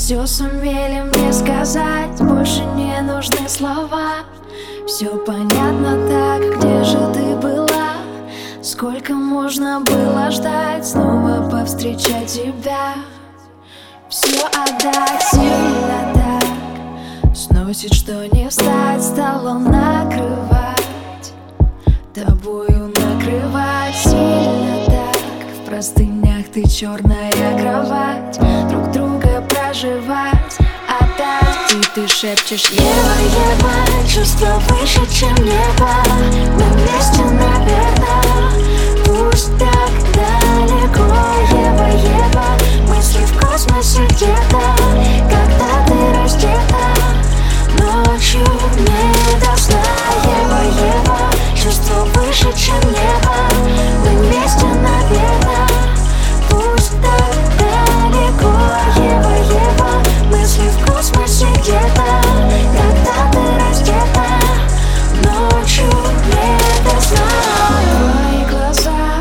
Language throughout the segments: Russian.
все сумели мне сказать, больше не нужны слова. Все понятно так, где же ты была? Сколько можно было ждать, снова повстречать тебя? Все отдать сильно так, сносит, что не встать, стало накрывать, тобою накрывать сильно так. В простынях ты черная кровать, друг друга проживать опять. Ты шепчешь: Ева, Ева, чувство выше, чем небо. Мы вместе, наверное, пусть так далеко. Ева, Ева, мысли в космосе где-то, когда ты раздета, ночью не до сна. Ева, Ева, чувство выше, чем небо. Мы вместе, наверное, пусть так далеко. Ева, Ева, мысли в космосе где-то, когда ты раздета, ночью не до сна. Твои глаза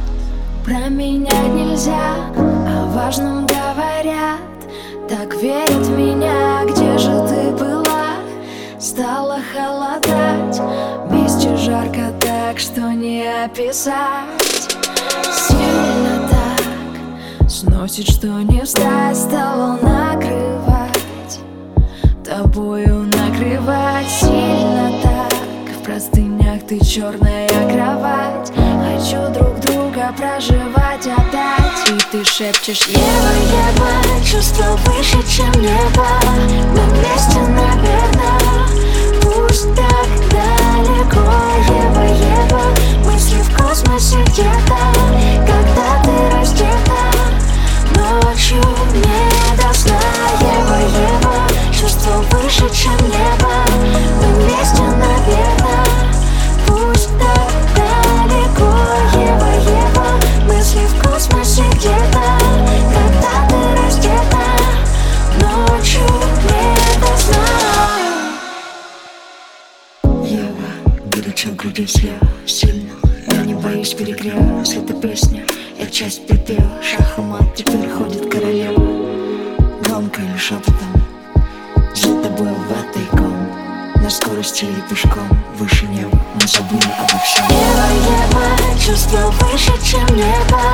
променять нельзя, о важном говорят, так верят в меня. Где же ты была? Стало холодать, вместе жарко так, что не описать. Сильно так, сносит, что не встать, стало накрывать, тобою накрывать сильно так. В простынях ты черная кровать, хочу друг друга проживать опять. И ты шепчешь: Ева, Ева, чувство выше, чем небо. Мы вместе, наверное, пусть так далеко. Ева, Ева, мысли в космосе где-то, когда ты раздета, ночью не до сна. Ева, Ева, чувство выше, чем небо. Мы вместе, наверное, пусть так далеко. Ева, Ева, мысли в космосе где-то, когда ты раздета, ночью не до сна. Ева, горячо грудись я сильно, я не боюсь перегрева. Если это песня, я часть припева. Шах и мат, теперь ходит королева. Громко или шепотом, за тобой ватайком, на скорости или пешком, выше неба, мы забыли обо всем. Ева, Ева, чувство выше, чем небо.